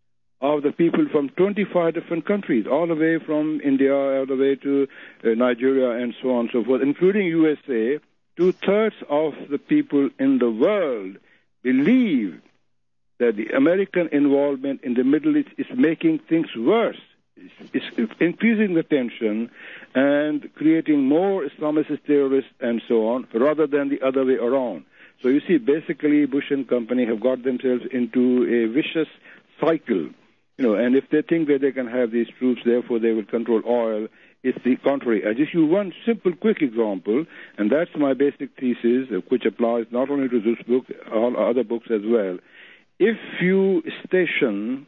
of the people from twenty-five different countries, all the way from India, all the way to uh, Nigeria, and so on and so forth, including U S A. Two-thirds of the people in the world believe that the American involvement in the Middle East is making things worse. It's, it's increasing the tension and creating more Islamist terrorists and so on, rather than the other way around. So you see, basically, Bush and company have got themselves into a vicious cycle. You know, and if they think that they can have these troops, therefore they will control oil, it's the contrary. I just use one simple, quick example, and that's my basic thesis, which applies not only to this book, all other books as well. If you station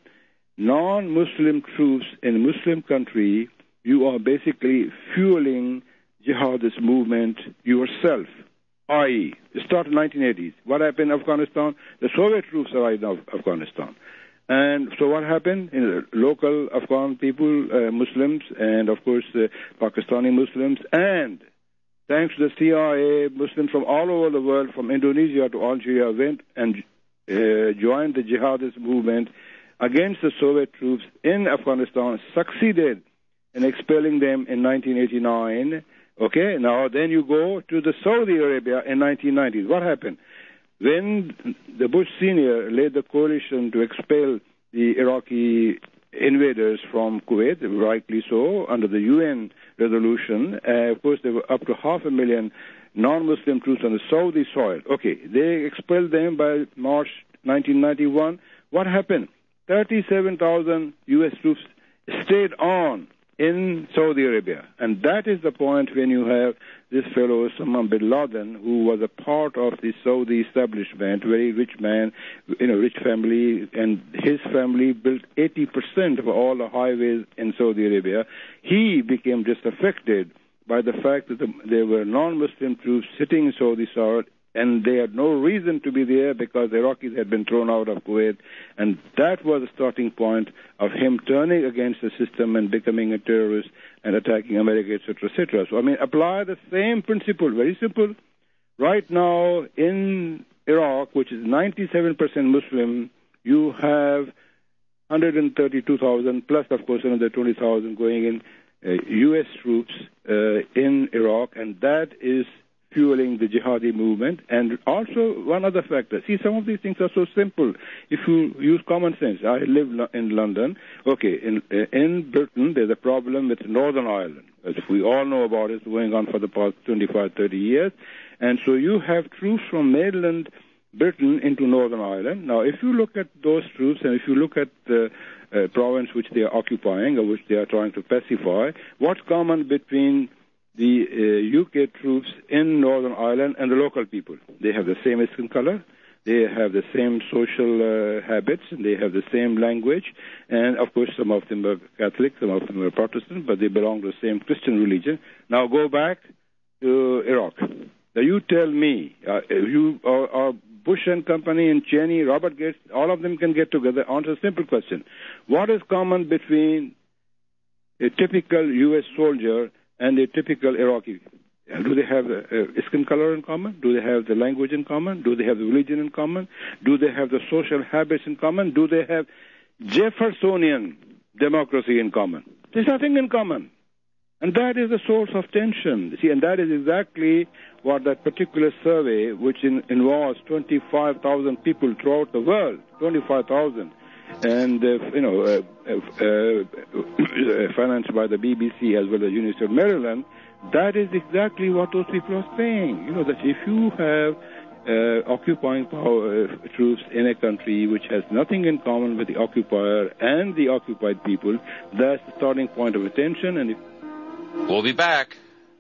non-Muslim troops in a Muslim country, you are basically fueling jihadist movement yourself, that is, it started in the nineteen eighties. What happened in Afghanistan? The Soviet troops arrived in Afghanistan. And so what happened? You know, local Afghan people, uh, Muslims, and of course uh, Pakistani Muslims, and thanks to the C I A, Muslims from all over the world, from Indonesia to Algeria, went and uh, joined the jihadist movement against the Soviet troops in Afghanistan, succeeded in expelling them in nineteen eighty-nine. Okay, now then you go to the Saudi Arabia in nineteen nineties. What happened? When the Bush Senior led the coalition to expel the Iraqi invaders from Kuwait, rightly so, under the U N resolution, uh, of course there were up to half a million non-Muslim troops on the Saudi soil. Okay, they expelled them by March nineteen ninety-one. What happened? thirty-seven thousand U S troops stayed on in Saudi Arabia. And that is the point when you have this fellow, Osama bin Laden, who was a part of the Saudi establishment, very rich man, you know, rich family, and his family built eighty percent of all the highways in Saudi Arabia. He became disaffected by the fact that the, there were non-Muslim troops sitting in Saudi soil, and they had no reason to be there because the Iraqis had been thrown out of Kuwait. And that was the starting point of him turning against the system and becoming a terrorist and attacking America, et cetera, et cetera. So, I mean, apply the same principle, very simple. Right now in Iraq, which is ninety-seven percent Muslim, you have one hundred thirty-two thousand, plus, of course, another twenty thousand going in uh, U S troops uh, in Iraq, and that is fueling the jihadi movement. And also one other factor. See, some of these things are so simple. If you use common sense, I live lo- in London. Okay, in uh, in Britain, there's a problem with Northern Ireland, as we all know about it. It's going on for the past twenty-five, thirty years. And so you have troops from mainland Britain into Northern Ireland. Now, if you look at those troops, and if you look at the uh, province which they are occupying, or which they are trying to pacify, what's common between the uh, U K troops in Northern Ireland and the local people? They have the same skin color, they have the same social uh, habits, and they have the same language, and of course some of them are Catholic, some of them are Protestant, but they belong to the same Christian religion. Now go back to Iraq. Now you tell me, uh, you are, are Bush and company and Cheney, Robert Gates, all of them can get together, answer a simple question. What is common between a typical U S soldier and a typical Iraqi? Do they have the uh, skin color in common? Do they have the language in common? Do they have the religion in common? Do they have the social habits in common? Do they have Jeffersonian democracy in common? There's nothing in common. And that is the source of tension. See, and that is exactly what that particular survey, which in, involves twenty-five thousand people throughout the world, twenty-five thousand, and, uh, you know, uh, uh, uh, financed by the B B C as well as University of Maryland, that is exactly what those people are saying. You know, that if you have uh, occupying power, uh, troops in a country which has nothing in common with the occupier and the occupied people, that's the starting point of attention. And if We'll be back.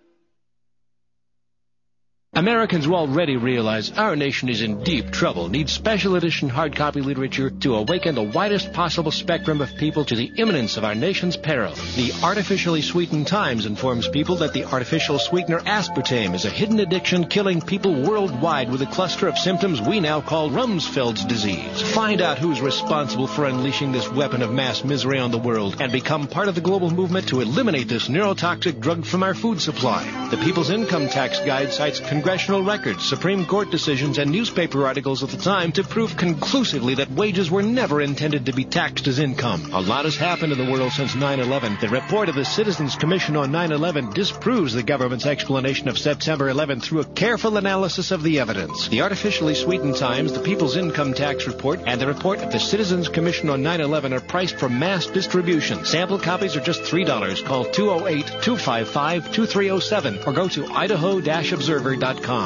Americans will already realize our nation is in deep trouble, needs special edition hard copy literature to awaken the widest possible spectrum of people to the imminence of our nation's peril. The Artificially Sweetened Times informs people that the artificial sweetener aspartame is a hidden addiction killing people worldwide with a cluster of symptoms we now call Rumsfeld's disease. Find out who's responsible for unleashing this weapon of mass misery on the world and become part of the global movement to eliminate this neurotoxic drug from our food supply. The People's Income Tax Guide cites congressional records, Supreme Court decisions, and newspaper articles of the time to prove conclusively that wages were never intended to be taxed as income. A lot has happened in the world since nine eleven. The report of the Citizens Commission on nine eleven disproves the government's explanation of September eleventh through a careful analysis of the evidence. The Artificially Sweetened Times, the People's Income Tax Report, and the report of the Citizens Commission on nine eleven are priced for mass distribution. Sample copies are just three dollars. Call two oh eight, two five five, two three oh seven or go to idaho dash observer dot com.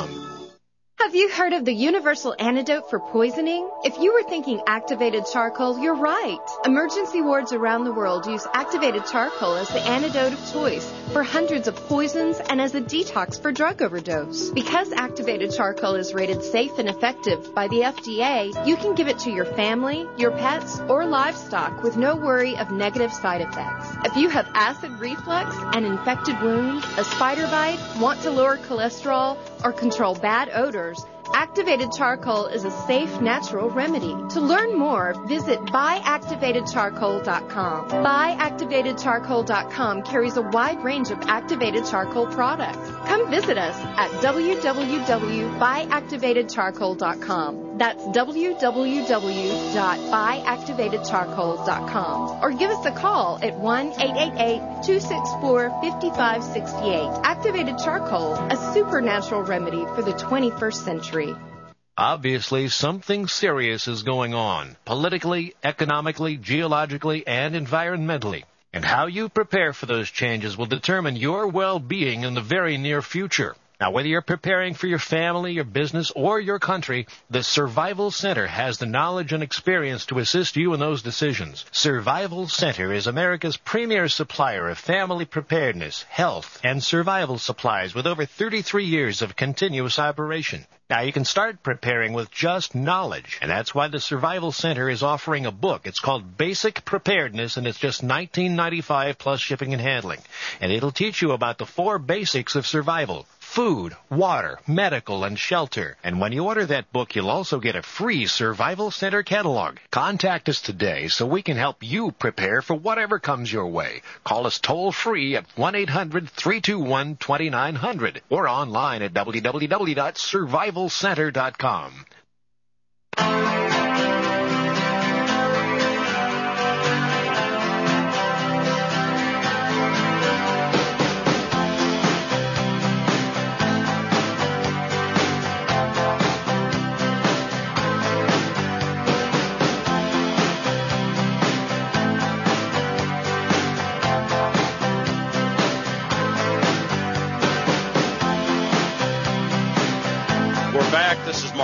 Have you heard of the universal antidote for poisoning? If you were thinking activated charcoal, you're right. Emergency wards around the world use activated charcoal as the antidote of choice for hundreds of poisons and as a detox for drug overdose. Because activated charcoal is rated safe and effective by the F D A, you can give it to your family, your pets, or livestock with no worry of negative side effects. If you have acid reflux, an infected wound, a spider bite, want to lower cholesterol, or control bad odors, activated charcoal is a safe, natural remedy. To learn more, visit buy activated charcoal dot com. buy activated charcoal dot com carries a wide range of activated charcoal products. Come visit us at w w w dot buy activated charcoal dot com. That's w w w dot buy activated charcoal dot com. Or give us a call at one eight eight eight, two six four, five five six eight. Activated charcoal, a supernatural remedy for the twenty-first century. Obviously, something serious is going on, politically, economically, geologically, and environmentally. And how you prepare for those changes will determine your well-being in the very near future. Now, whether you're preparing for your family, your business, or your country, the Survival Center has the knowledge and experience to assist you in those decisions. Survival Center is America's premier supplier of family preparedness, health, and survival supplies with over thirty-three years of continuous operation. Now, you can start preparing with just knowledge, and that's why the Survival Center is offering a book. It's called Basic Preparedness, and it's just nineteen ninety-five dollars plus shipping and handling. And it'll teach you about the four basics of survival: food, water, medical, and shelter. And when you order that book, you'll also get a free Survival Center catalog. Contact us today so we can help you prepare for whatever comes your way. Call us toll-free at one eight hundred, three two one, two nine zero zero or online at w w w dot survival center dot com.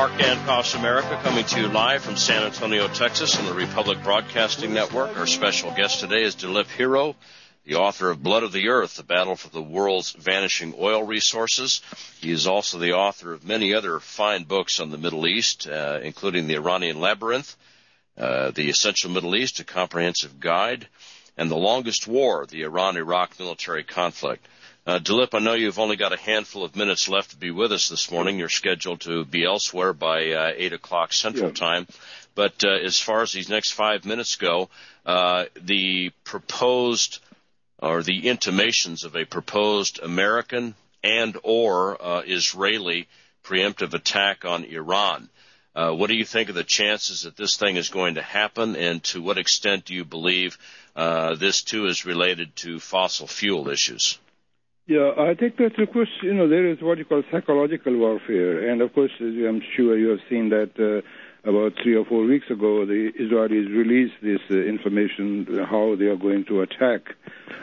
Mark Across America, coming to you live from San Antonio, Texas, on the Republic Broadcasting Network. Our special guest today is Dilip Hero, the author of Blood of the Earth, The Battle for the World's Vanishing Oil Resources. He is also the author of many other fine books on the Middle East, uh, including The Iranian Labyrinth, uh, The Essential Middle East, A Comprehensive Guide, and The Longest War, the Iran-Iraq Military Conflict. Uh, Dilip, I know you've only got a handful of minutes left to be with us this morning. You're scheduled to be elsewhere by uh, eight o'clock Central yeah. Time. But uh, as far as these next five minutes go, uh, the proposed or the intimations of a proposed American and or uh, Israeli preemptive attack on Iran. Uh, what do you think of the chances that this thing is going to happen, and to what extent do you believe uh, this, too, is related to fossil fuel issues? Yeah, I think that, of course, you know, there is what you call psychological warfare. And, of course, as I'm sure you have seen that uh, about three or four weeks ago, the Israelis released this uh, information, how they are going to attack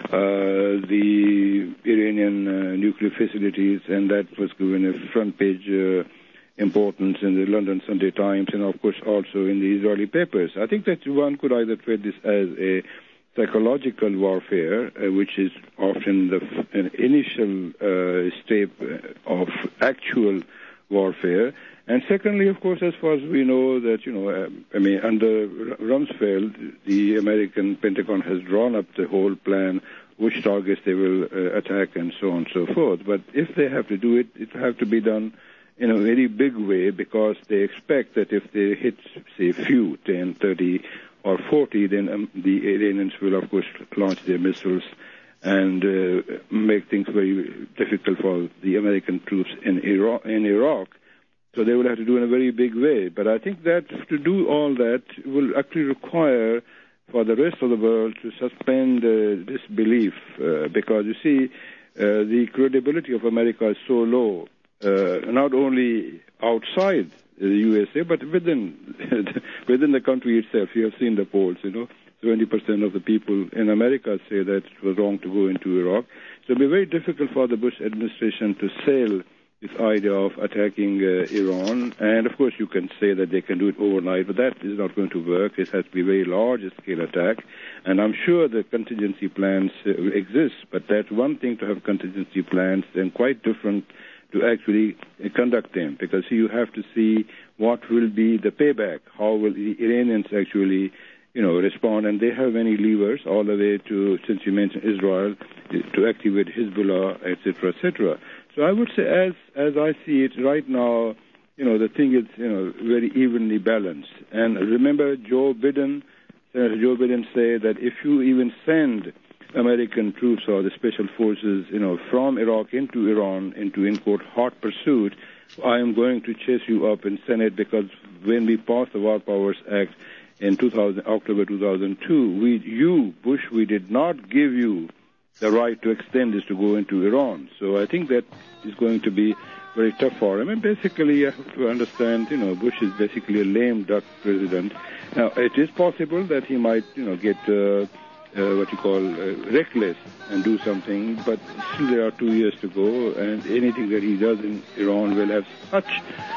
uh, the Iranian uh, nuclear facilities, and that was given a front-page uh, importance in the London Sunday Times and, of course, also in the Israeli papers. I think that one could either treat this as a psychological warfare, uh, which is often the f- an initial uh, step of actual warfare. And secondly, of course, as far as we know that, you know, uh, I mean, under Rumsfeld, the American Pentagon has drawn up the whole plan, which targets they will uh, attack and so on and so forth. But if they have to do it, it will have to be done in a very big way, because they expect that if they hit, say, a few, ten, thirty, or forty, then um, the Iranians will, of course, launch their missiles and uh, make things very difficult for the American troops in Iraq, in Iraq. So they will have to do it in a very big way. But I think that to do all that will actually require for the rest of the world to suspend uh, disbelief, uh, because, you see, uh, the credibility of America is so low, uh, not only outside the U S A, but within within the country itself. You have seen the polls, you know, seventy percent of the people in America say that it was wrong to go into Iraq. So it will be very difficult for the Bush administration to sail this idea of attacking uh, Iran. And, of course, you can say that they can do it overnight, but that is not going to work. It has to be a very large-scale attack. And I'm sure the contingency plans uh, exist, but that's one thing to have contingency plans and quite different to actually uh, conduct them, because you have to see what will be the payback, how will the Iranians actually, you know, respond. And they have many levers all the way to, since you mentioned Israel, to activate Hezbollah, et cetera, et cetera. So I would say, as as I see it right now, you know, the thing is, you know, very evenly balanced. And remember, Joe Biden, Senator Joe Biden said that if you even send American troops or the special forces, you know, from Iraq into Iran into, in quote, hot pursuit, I am going to chase you up in Senate, because when we passed the War Powers Act in two thousand, October two thousand two, we, you, Bush, we did not give you the right to extend this to go into Iran. So I think that is going to be very tough for him. And basically, you have to understand, you know, Bush is basically a lame duck president. Now, it is possible that he might, you know, get uh, uh, what you call uh, reckless and do something, but still there are two years to go, and anything that he does in Iran will have such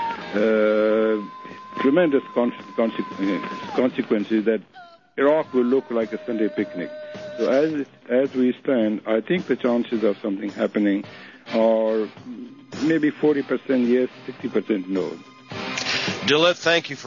uh, tremendous con- conse- consequences that Iraq will look like a Sunday picnic. So as as we stand, I think the chances of something happening are maybe forty percent yes, sixty percent no. Dilip, thank you for